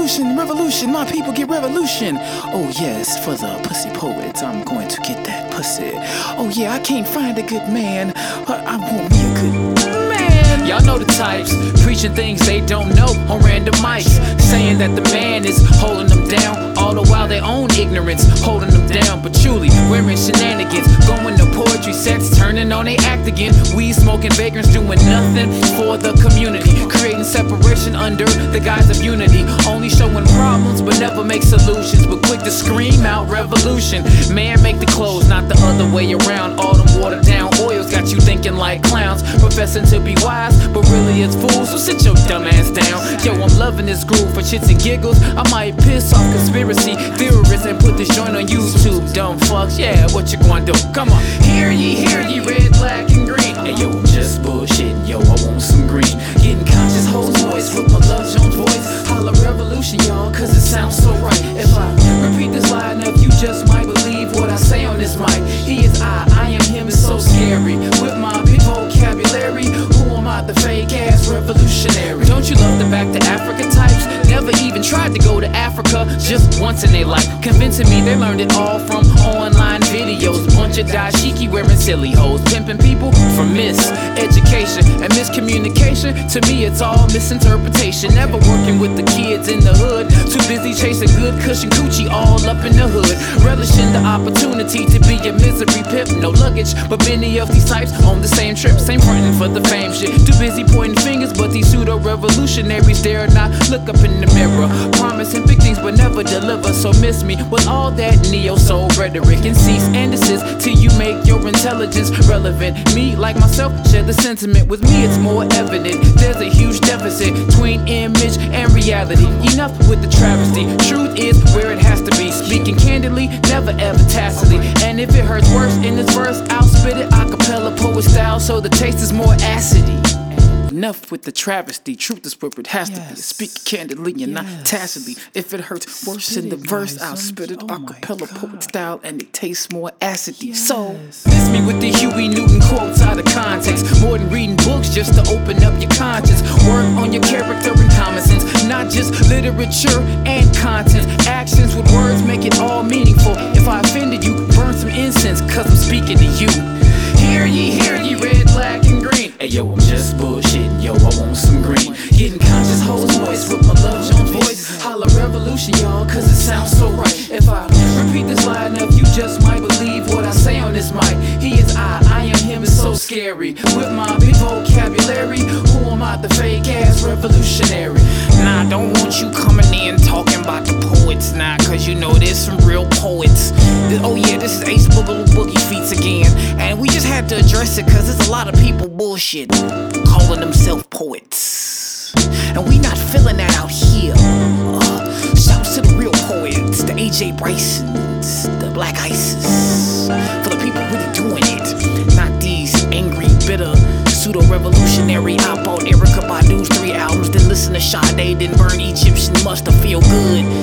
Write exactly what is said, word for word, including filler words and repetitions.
revolution, revolution, my people get revolution. Oh yes, for the pussy poets, I'm going to get that pussy. Oh yeah, I can't find a good man, but I want me a good man. Y'all know the types, preaching things they don't know on random mics, saying that the man is holding them down, all the while their own ignorance holding them down. But truly, we're in shenanigans, going to poetry sets, turning on they act again. Weed smoking vagrants doing nothing for the community, creating separation under the guise of unity, only showing problems but never make solutions, but quick to scream out revolution. Man, make the clothes, not the other way around. All them watered down oils got you thinking like clowns, professing to be wise, but really it's fools. So sit your dumb ass down. Yo, I'm loving this groove for shits and giggles. I might piss off conspiracy theorists and put this joint on YouTube. Dumb fucks, yeah, what you gonna do? Come on. Hear ye, hear ye, red, black, and green. Hey yo, I'm just bullshitting, yo, I want some green. Getting conscious hoes voice with my Love Jones voice. Holla revolution, y'all, cause it sounds so right. If I repeat this line enough, you just might believe what I say on this mic. He is I, I am him, is so scary. With my big vocabulary, who am I, the fake ass revolutionary? Don't you love the back to Africa types? Never even tried to go to Africa, just once in their life. Convincing me they learned it all from online videos. Bunch of dashiki wearing silly hoes, pimping people for miseducation and miscommunication. To me it's all misinterpretation. Never working with the kids in the hood, too busy chasing good cushion coochie all up in the hood. Relishing the opportunity to be a misery pimp, no luggage, but many of these types on the same trip, same frontin' for the fame shit. Too busy pointing fingers, but these pseudo revolutionaries dare not look up in the mirror, promising big things but never deliver. So miss me with all that neo soul rhetoric and cease and desist till you make your intelligence relevant. Me, like myself, share the sentiment. With me it's more evident there's a huge deficit between image and reality. Enough with the travesty, truth is where it has to be. Speaking candidly, never ever tacitly. And if it hurts worse in this verse, I'll spit it a cappella poet style so the taste is more acidy. Enough with the travesty, truth is where it has yes. to be. Speak candidly and yes. not tacitly. If it hurts worse spit in the verse, I'll spit it oh a cappella poet style and it tastes more acidy. Yes. So, miss me with the Huey Newton quotes out of context. More than reading books just to open up your conscience. Work on your character and common sense, not just literature and content. Actions with words make it all meaningful. If I offended you, burn some incense, cause I'm speaking to you. Hear ye, hear ye, red, black, and green. Hey yo, I'm just bullshitting, yo, I want some green. Getting conscious hoes voice with my Love Jones voice. Holla revolution, y'all, cause it sounds so right. If I repeat this line enough, you just might believe what I say on this mic. He is I, I am him, is so scary. With my big vocabulary, who am I, the fake ass revolutionary? Nah, don't want you coming in talking about the poets, nah, cause you know there's some real poets. Oh yeah, this is Ace Boogaloo Boogie Feats again, and we just had to address it cause there's a lot of people bullshit calling themselves poets, and we not feeling that out here. Uh, shouts to the real poets, the A J Brysons, the Black Isis, for the people really doing it, not these angry, bitter, pseudo-revolutionary. I bought Erykah Badu's three albums, then listen to Sade, then burn Egyptian Mustard feel good.